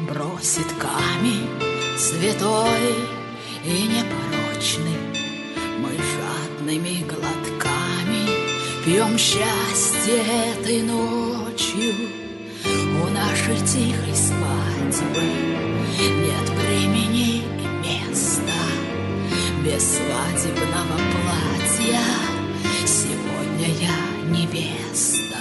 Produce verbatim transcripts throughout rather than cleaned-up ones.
бросит камень святой и непорочный. Мы жадными глотками пьем счастье этой ночью. У нашей тихой свадьбы нет времени и места. Без свадебного платья сегодня я невеста.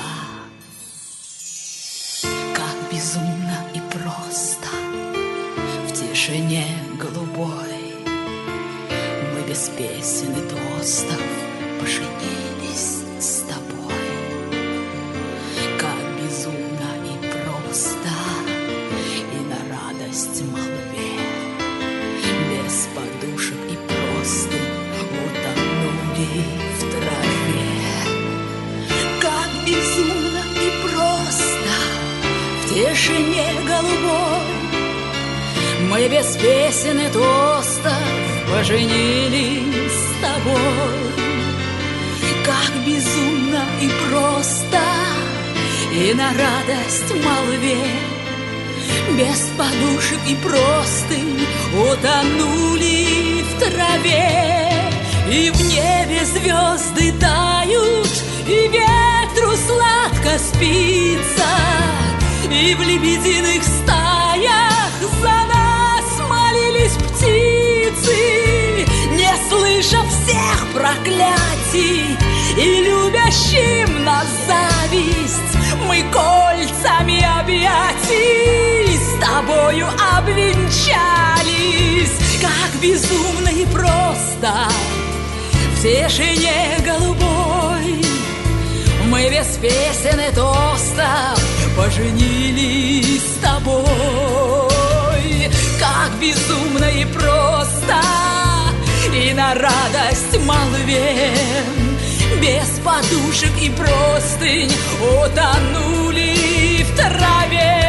Как безумно и просто в тишине голубой мы без песен и тостов поженились с тобой. Как безумно и просто и на радость молве без подушек и простынь утонули в траве. Как безумно и просто в тишине голубой мы без песен и тостов поженились с тобой. Как безумно и просто и на радость молве без подушек и простынь утонули в траве. И в небе звезды тают, и ветру сладко спится, и в лебединых стаях за нас молились птицы, не слыша всех проклятий и любящим нас зависть. Мы кольцами объятий с тобою обвенчались. Как безумно и просто в тишине голубой мы без песен и тостов поженились с тобой. Как безумно и просто и на радость молве без подушек и простынь утонули в траве.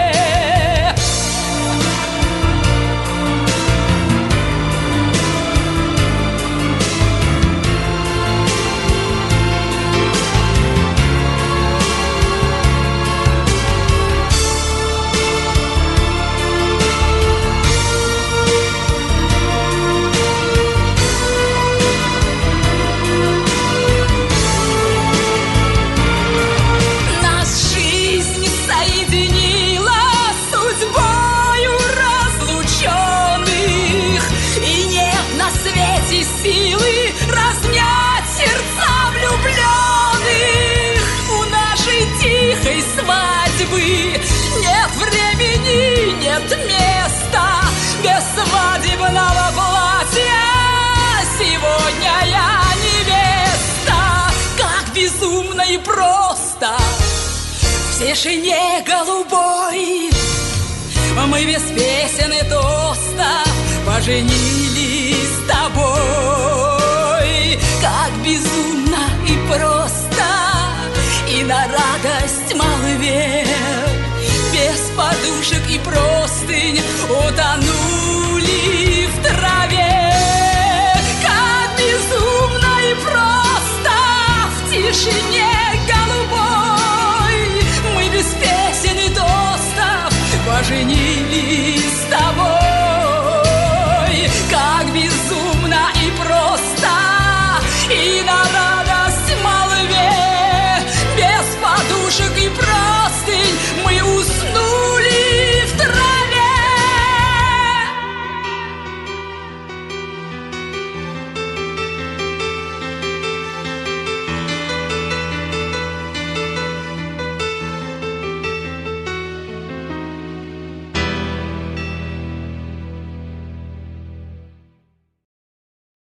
Силы разнять сердца влюбленных. У нашей тихой свадьбы нет времени, нет места. Без свадебного платья сегодня я невеста. Как безумно и просто в тишине голубой мы без песен и тостов поженились с тобой. Как безумно и просто и на радость молве без подушек и простынь утонули